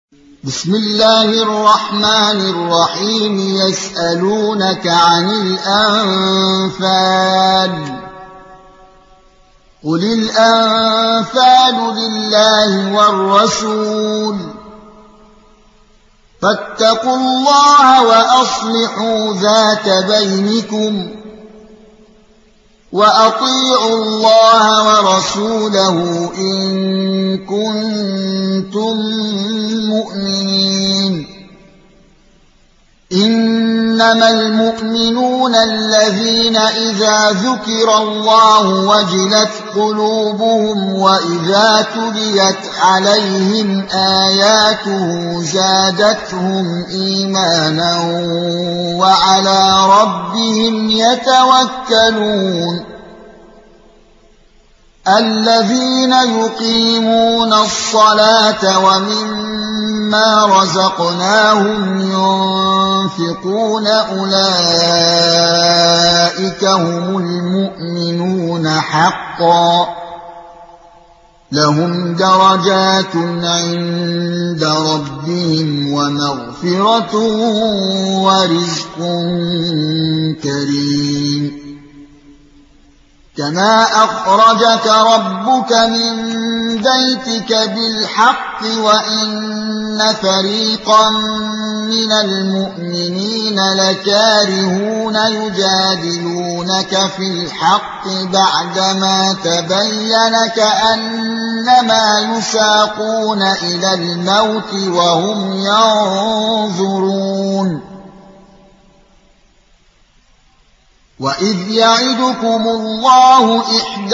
بسم الله الرحمن الرحيم. يسألونك عن الأنفال، قل الأنفال لله والرسول، فاتقوا الله وأصلحوا ذات بينكم، وأطيعوا الله ورسوله إن كنتم مؤمنين. إنما المؤمنون الذين إذا ذكر الله وجلت قلوبهم وإذا تليت عليهم آياته زادتهم إيمانا وعلى ربهم يتوكلون. الذين يقيمون الصلاة ومما رزقناهم ينفقون أولئك هم المؤمنون حقا، لهم درجات عند ربهم ومغفرة ورزق كريم. كما أخرجك ربك من بيتك بالحق وإن فريقا من المؤمنين لكارهون يجادلونك في الحق بعدما تبين كأنما يساقون إلى الموت وهم ينظرون. وإذ يعدكم الله إحدى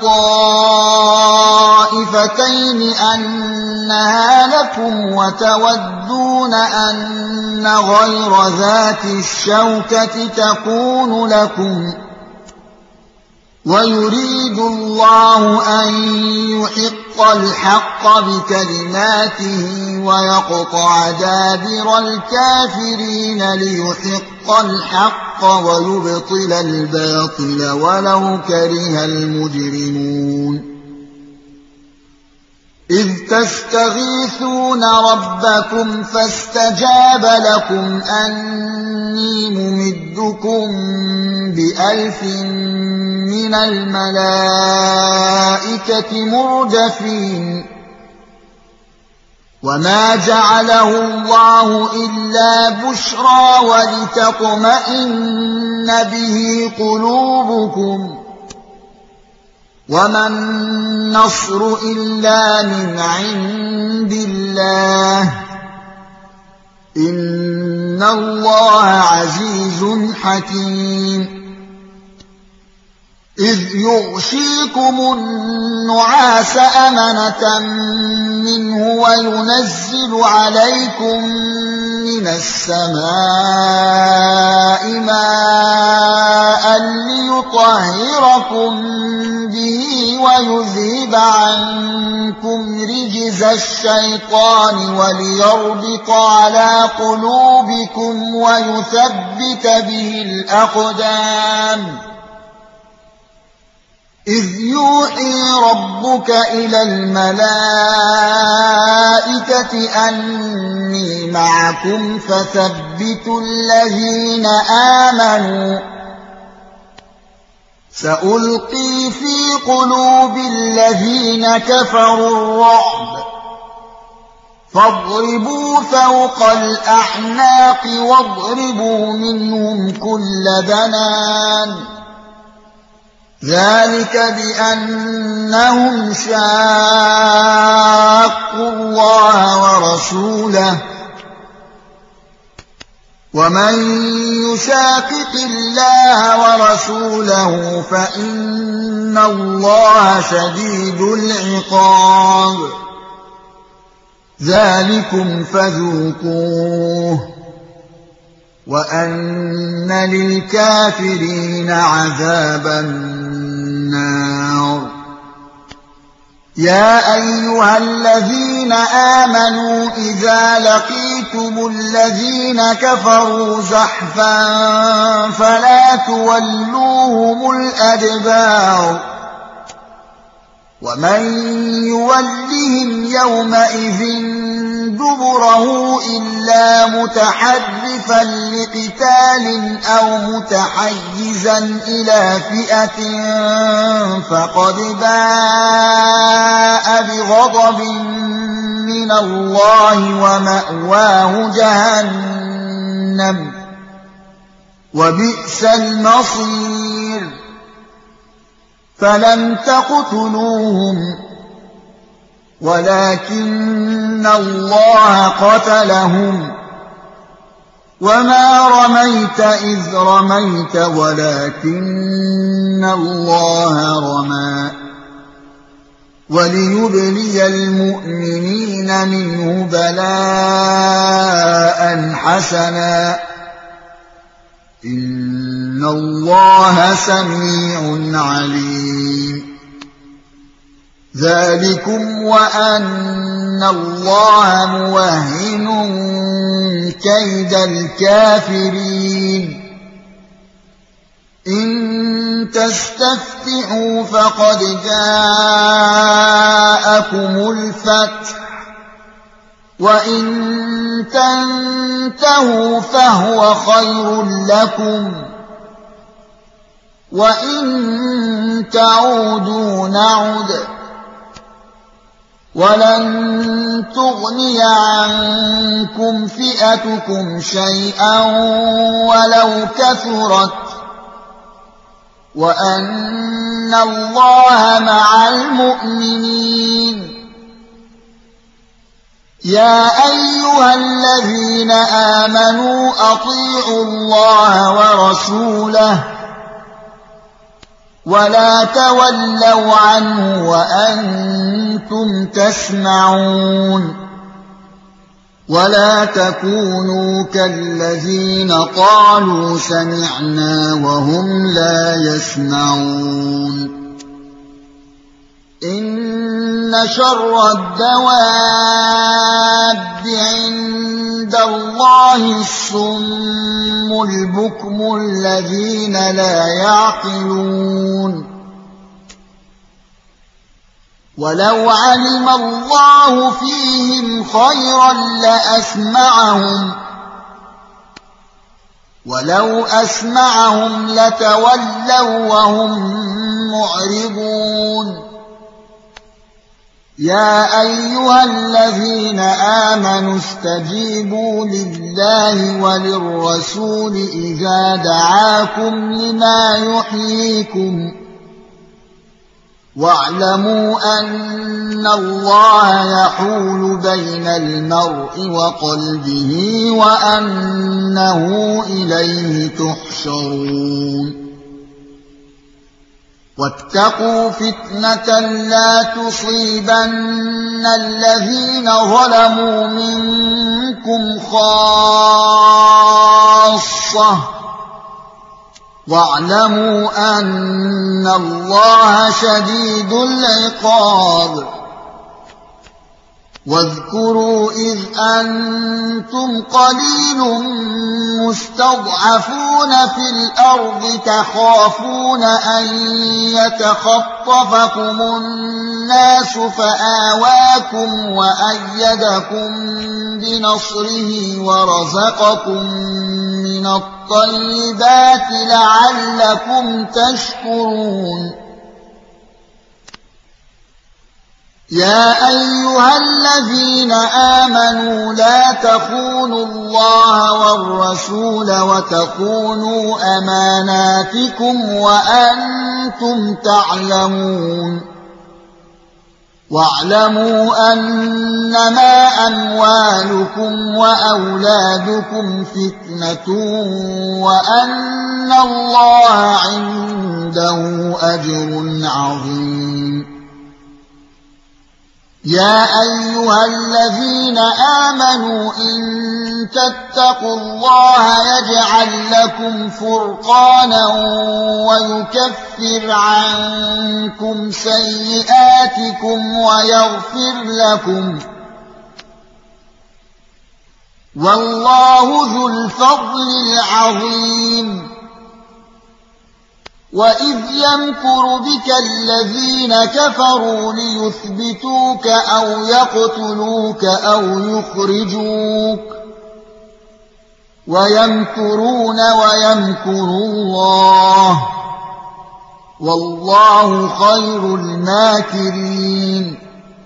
الطائفتين أنها لكم وتودون أن غير ذات الشوكة تكون لكم، ويريد الله أن يحق الحق بكلماته ويقطع دابر الكافرين ليحق الحق ويبطل الباطل ولو كره المجرمون. إذ تستغيثون ربكم فاستجاب لكم أني ممدكم ب1000 من الملائكة مردفين. وما جعله الله إلا بشرى ولتطمئن به قلوبكم، وما النصر إلا من عند الله، إن الله عزيز حكيم. إذ يغشيكم النعاس أمنة منه وينزل عليكم من السماء ماء ليطهركم به ويذهب عنكم رجز الشيطان وليربط على قلوبكم ويثبت به الأقدام. إذ يوحي ربك إلى الملائكة أني معكم فثبتوا الذين آمنوا، سألقي في قلوب الذين كفروا الرعب، فاضربوا فوق الأعناق واضربوا منهم كل بنان، ذلك بأنهم شاقوا الله ورسوله، ومن يشاقق الله ورسوله فإن الله شديد العقاب. ذلكم فذوقوه وأن للكافرين عذاب النار. يا أيها الذين آمنوا إذا لقيتم الذين كفروا زحفا فلا تولوهم الأدبار، ومن يولهم يومئذ دبره إلا متحرفا لقتال أو متحيزا إلى فئة فقد باء بغضب من الله ومأواه جهنم وبئس المصير فلم تقتلوهم ولكن الله قتلهم وما رميت إذ رميت ولكن الله رمى وليبلي المؤمنين منه بلاء حسنا إن الله سميع عليم ذلكم وأن الله موهن كيد الكافرين إن تستفتحوا فقد جاءكم الفتح وإن تنتهوا فهو خير لكم وإن تعودوا نعد ولن تغني عنكم فئتكم شيئا ولو كثرت وأن الله مع المؤمنين يا أيها الذين آمنوا أطيعوا الله ورسوله ولا تولوا عنه وأنتم تسمعون ولا تكونوا كالذين قالوا سمعنا وهم لا يسمعون إن شر الدواب عند الله الصم البكم الذين لا يعقلون ولو علم الله فيهم خيرا لأسمعهم ولو أسمعهم لتولوا وهم معرضون يا أيها الذين آمنوا استجيبوا لله وللرسول إذا دعاكم لما يحييكم واعلموا أن الله يحول بين المرء وقلبه وأنه إليه تحشرون واتقوا فتنة لا تصيبن الذين ظلموا منكم خاصة واعلموا أن الله شديد العقاب واذكروا إذ أنتم قليل مستضعفون في الأرض تخافون أن يتخطفكم الناس فآواكم وأيدكم بنصره ورزقكم من الطيبات لعلكم تشكرون يا أيها الذين آمنوا لا تخونوا الله والرسول وتخونوا أماناتكم وأنتم تعلمون واعلموا أنما أموالكم وأولادكم فتنة وأن الله عنده أجر عظيم يا أيها الذين آمنوا إن تتقوا الله يجعل لكم فرقانا ويكفر عنكم سيئاتكم ويغفر لكم والله ذو الفضل العظيم وإذ يمكر بك الذين كفروا ليثبتوك أو يقتلوك أو يخرجوك ويمكرون ويمكر الله والله خير الماكرين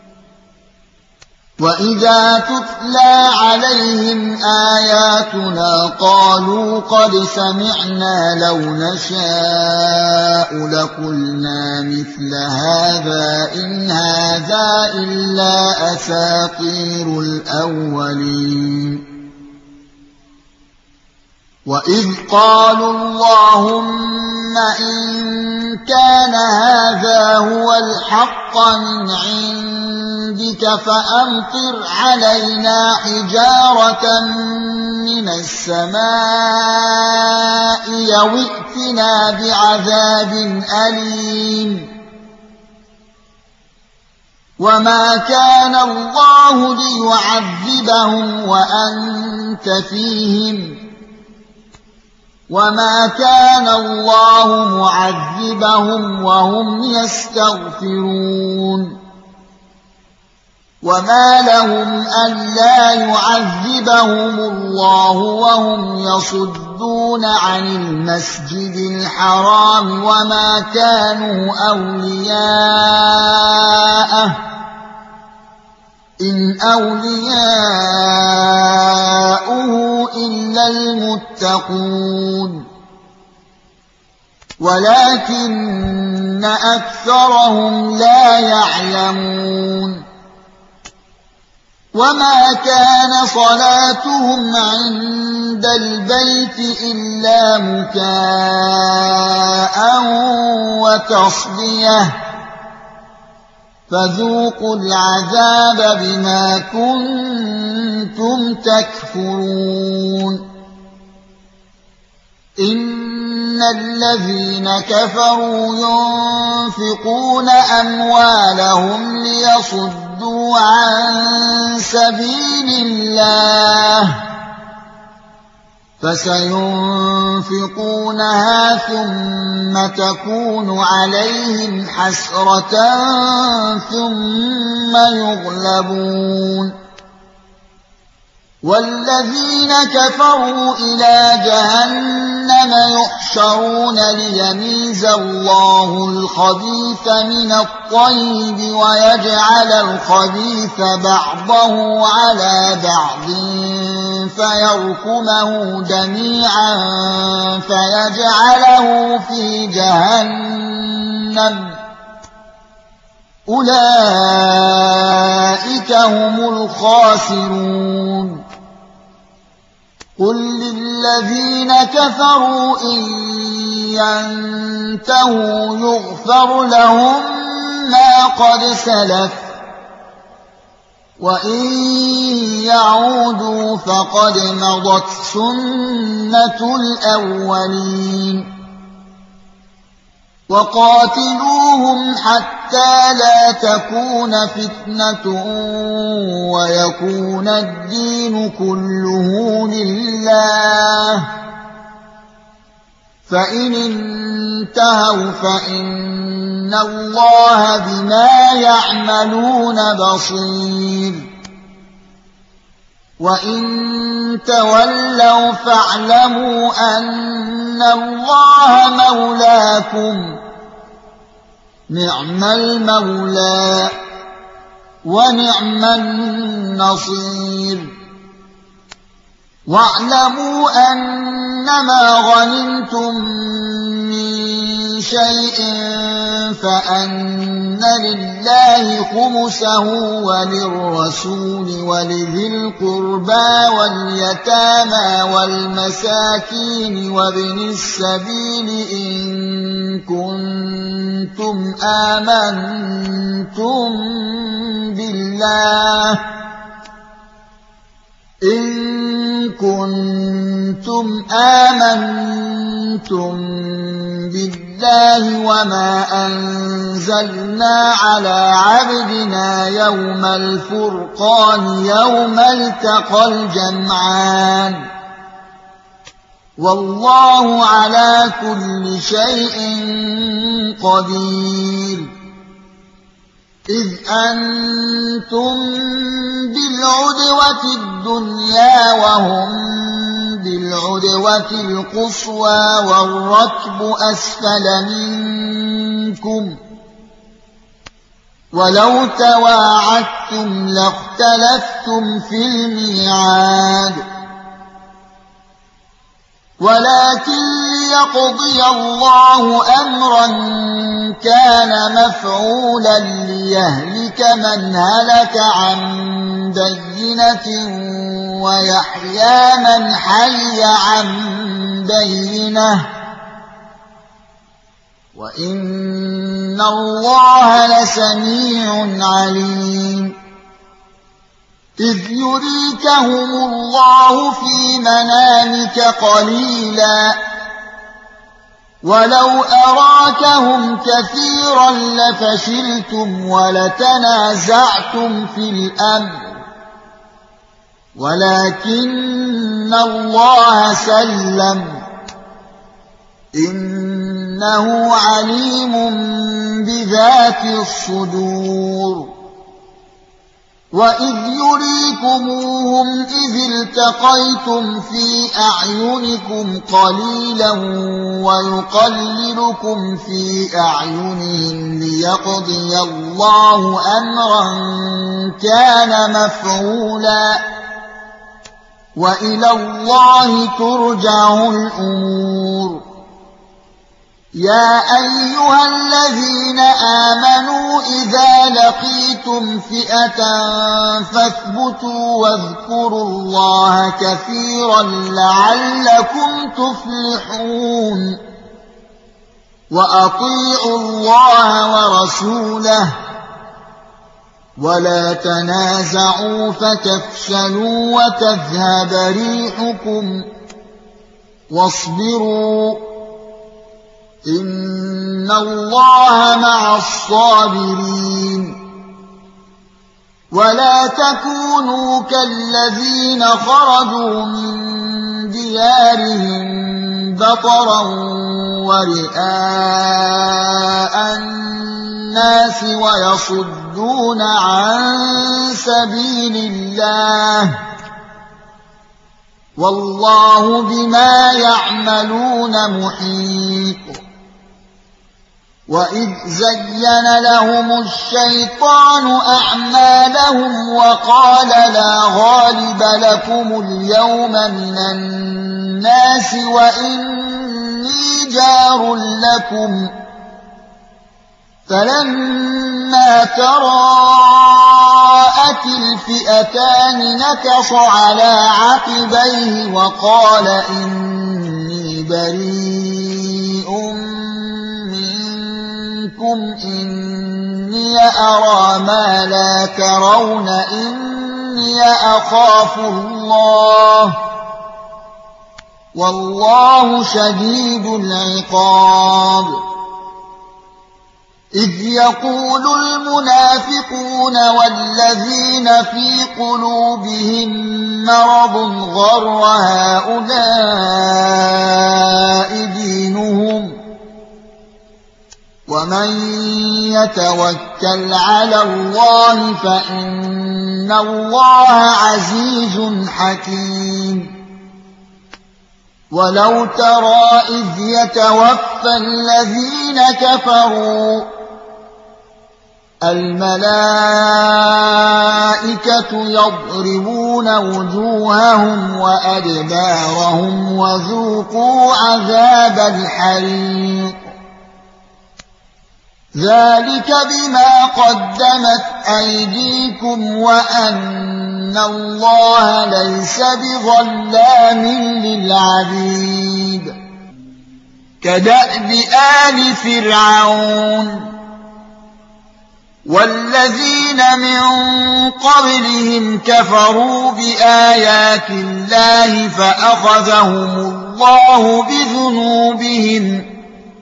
وإذا تتلى عليهم آياتنا قالوا قد سمعنا لو نشاء لقلنا مثل هذا إن هذا إلا أساطير الأولين وإذ قالوا اللهم إن كان هذا هو الحق من عندك فأمطر علينا حجارة من السماء أو ائتنا بعذاب أليم وما كان الله ليعذبهم وأنت فيهم وما كان الله معذبهم وهم يستغفرون وما لهم ألا يعذبهم الله وهم يصدون عن المسجد الحرام وما كانوا أولياءه إن أولياؤه إلا المتقون ولكن أكثرهم لا يعلمون وما كان صلاتهم عند البيت إلا مكاء وتصديه فذوقوا العذاب بما كنتم تكفرون إن الذين كفروا ينفقون أموالهم ليصدوا عن سبيل الله فسينفقونها ثم تكون عليهم حسرة ثم يغلبون والذين كفروا إلى جهنم يحشرون ليميز الله الخبيث من الطيب ويجعل الخبيث بعضه على بعض فيركمه جميعا فيجعله في جهنم أولئك هم الخاسرون قل للذين كفروا إن ينتهوا يغفر لهم ما قد سلف وإن يعودوا فقد مضت سنة الأولين وقاتلوهم حتى لا تكون فتنة ويكون الدين كله لله فإن انتهوا فإن الله بما يعملون بصير وإن تولوا فاعلموا أن الله مولاكم نعم المولى ونعم النصير واعلموا أنما غنمتم من شيء فأن لله خمسه وللرسول ولذي القربى واليتامى والمساكين وابن السبيل إن كنتم آمنتم بالله وما أنزلنا على عبدنا يوم الفرقان يوم التقى الجمعان والله على كل شيء قدير إذ أنتم بالعدوة الدنيا وهم بالعدوة القصوى والركب أسفل منكم ولو تواعدتم لاختلفتم في الميعاد ولكن ليقضي الله أمرا كان مفعولا ليهلك من هلك عن بينة ويحيى من حي عن بينة وإن الله لسميع عليم إذ يريكهم الله في منامك قليلا ولو أراكهم كثيرا لفشلتم ولتنازعتم في الأمر ولكن الله سلم إنه عليم بذات الصدور وإذ يريكموهم إذ التقيتم في أعينكم قليلا ويقللكم في أعينهم ليقضي الله أمرا كان مفعولا وإلى الله ترجع الأمور يا أيها الذين آمنوا إذا لقيتم فئة فاثبتوا واذكروا الله كثيرا لعلكم تفلحون وأطيعوا الله ورسوله ولا تنازعوا فتفشلوا وتذهب ريحكم واصبروا إن الله مع الصابرين ولا تكونوا كالذين خرجوا من ديارهم بطرا ورئاء الناس ويصدون عن سبيل الله والله بما يعملون محيط وإذ زين لهم الشيطان أعمالهم وقال لا غالب لكم اليوم من الناس وإني جار لكم فلما تراءت الفئتان نكص على عقبيه وقال إني بريء إني أرى ما لا ترون إني أخاف الله والله شديد العقاب إذ يقول المنافقون والذين في قلوبهم مرض غر هؤلاء دينهم ومن يتوكل على الله فإن الله عزيز حكيم ولو ترى إذ يتوفى الذين كفروا الملائكة يضربون وجوههم وأدبارهم وذوقوا عذاب الحريق ذلك بما قدمت أيديكم وأن الله ليس بظلام للعبيد كدأب آل فرعون والذين من قبلهم كفروا بآيات الله فأخذهم الله بذنوبهم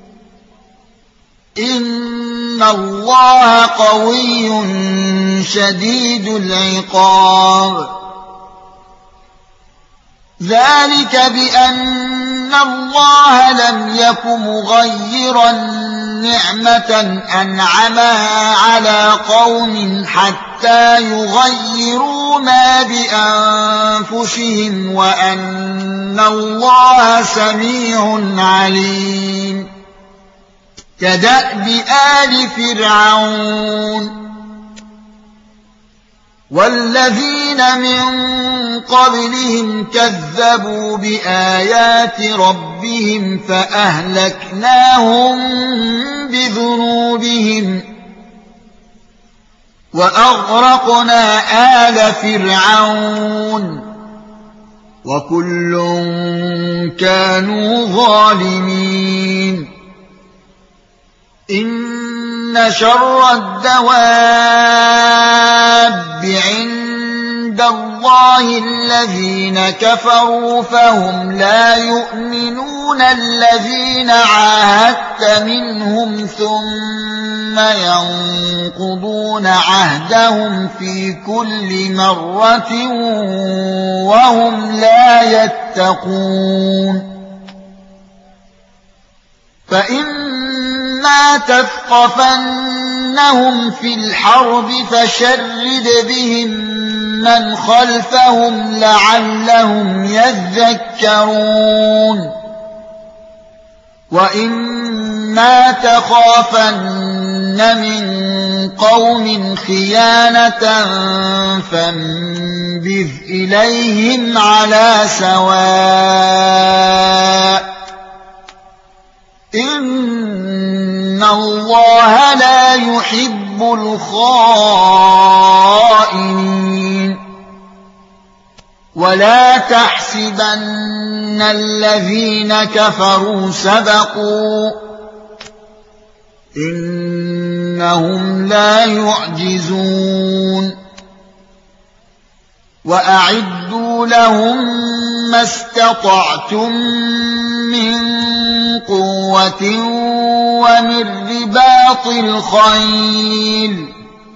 إن الله قوي شديد العقاب ذلك بأن الله لم يك مغيرا نعمة أنعمها على قوم حتى يغيروا ما بأنفسهم وأن الله سميع عليم كدأب آل فرعون والذين من قبلهم كذبوا بآيات ربهم فأهلكناهم بذنوبهم وأغرقنا آل فرعون وكل كانوا ظالمين إن شر الدواب عند الله الذين كفروا فهم لا يؤمنون الذين عاهدت منهم ثم ينقضون عهدهم في كل مرة وهم لا يتقون فإما تثقفنهم في الحرب فشرد بهم من خلفهم لعلهم يذكرون وإما تخافن من قوم خيانة فانبذ إليهم على سواء إن الله لا يحب الخائنين ولا تحسبن الذين كفروا سبقوا إنهم لا يعجزون وأعدوا لهم ما استطعتم من قوة ومن رباط الخيل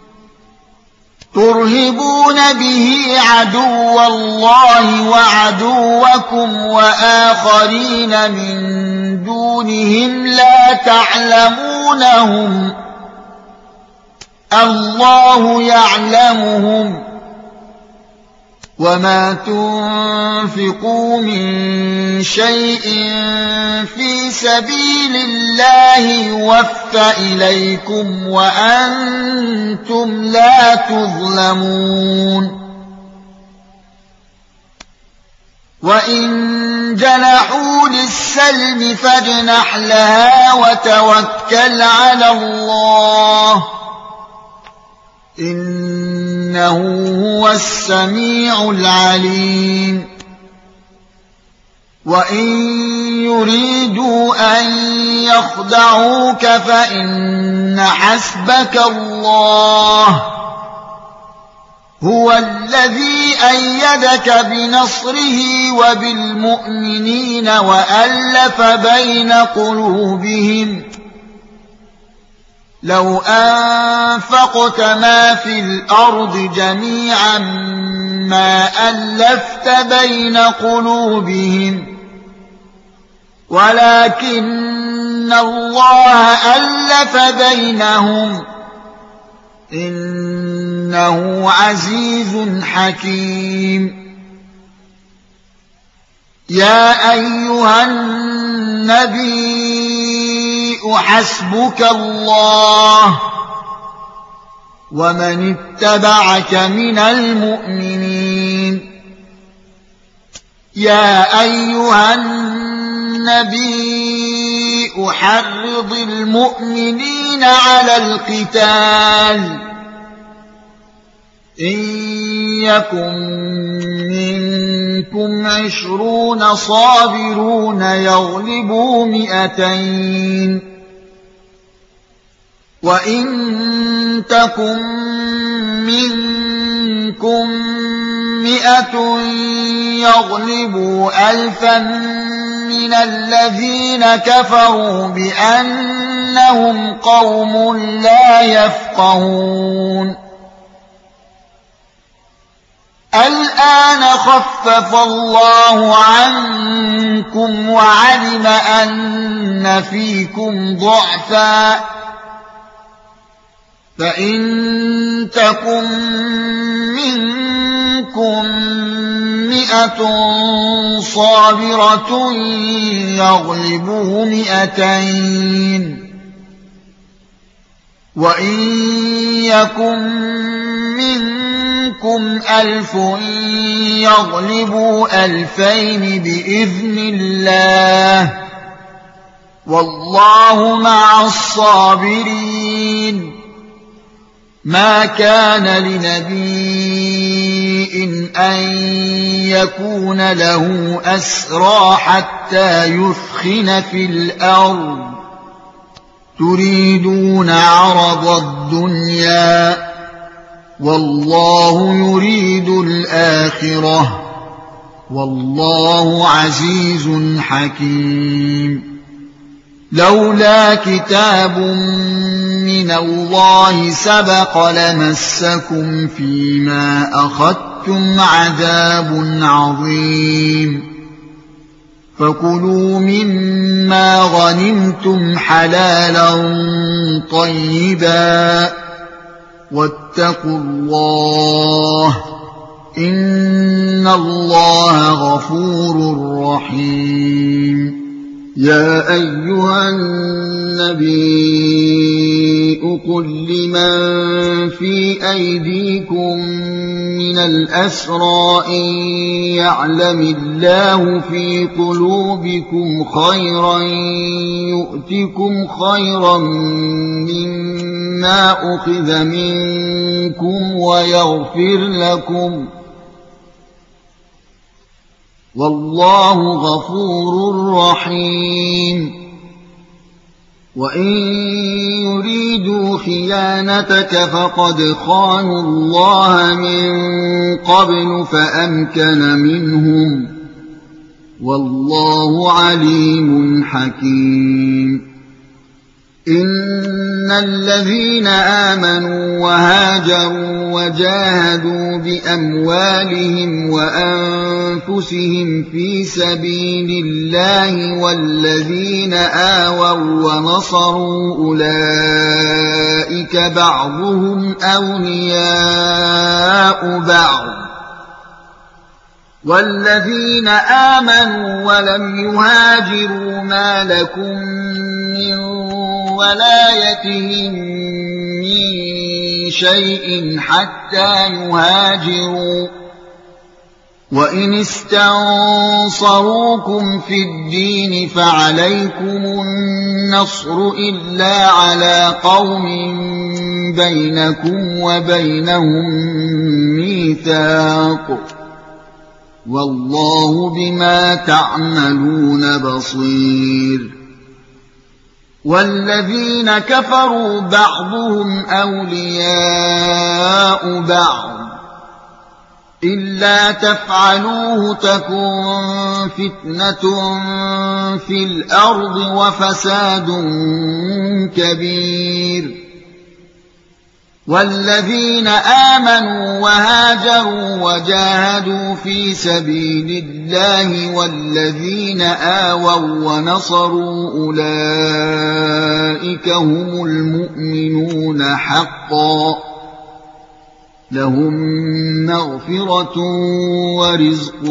ترهبون به عدو الله وعدوكم وآخرين من دونهم لا تعلمونهم الله يعلمهم وما تنفقوا من شيء في سبيل الله يوفى إليكم وأنتم لا تظلمون وإن جنحوا للسلم فاجنح لها وتوكل على الله إنه هو السميع العليم وإن يريدوا أن يخدعوك فإن حسبك الله هو الذي أيدك بنصره وبالمؤمنين وألف بين قلوبهم لو أنفقت ما في الأرض جميعا ما ألفت بين قلوبهم ولكن الله ألف بينهم إنه عزيز حكيم يا أيها النبي حسبك الله ومن اتبعك من المؤمنين يا أيها النبي حرض المؤمنين على القتال إن يكن منكم 20 صابرون يغلبوا 200 وإن تكن منكم 100 يغلبوا 1000 من الذين كفروا بأنهم قوم لا يفقهون الآن خفف الله عنكم وعلم أن فيكم ضعفا فإن تكن منكم 100 صابرة يغلبوا 200 وإن يكن منكم 1000 يغلبوا 2000 بإذن الله والله مع الصابرين ما كان لنبي أن يكون له أسرى حتى يثخن في الأرض تريدون عرض الدنيا والله يريد الآخرة والله عزيز حكيم لولا كتاب من الله سبق لمسكم فيما أخذتم عذاب عظيم فكلوا مما غنمتم حلالا طيبا واتقوا الله إن الله غفور رحيم يا أيها النبي قل لمن في أيديكم من الأسرى إن يعلم الله في قلوبكم خيرا يؤتكم خيرا مما أخذ منكم ويغفر لكم والله غفور رحيم وإن يريدوا خيانتك فقد خانوا الله من قبل فأمكن منهم والله عليم حكيم إن الذين آمنوا وهاجروا وجاهدوا بأموالهم وأنفسهم في سبيل الله والذين آووا ونصروا أولئك بعضهم أولياء بعض والذين آمنوا ولم يهاجروا ما لكم من ولايتهم من شيء حتى يهاجروا وإن استنصروكم في الدين فعليكم النصر إلا على قوم بينكم وبينهم ميثاق والله بما تعملون بصير والذين كفروا بعضهم أولياء بعض إلا تفعلوه تكن فتنة في الأرض وفساد كبير والذين آمنوا وهاجروا وجاهدوا في سبيل الله والذين آووا ونصروا أولئك هم المؤمنون حقا لهم مغفرة ورزق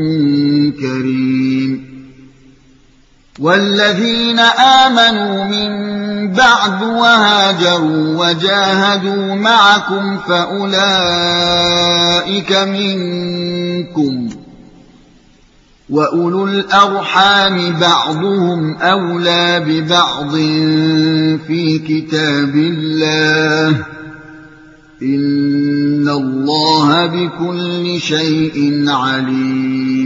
كريم والذين آمنوا من بعد وهاجروا وجاهدوا معكم فأولئك منكم وأولو الأرحام بعضهم أولى ببعض في كتاب الله إن الله بكل شيء عليم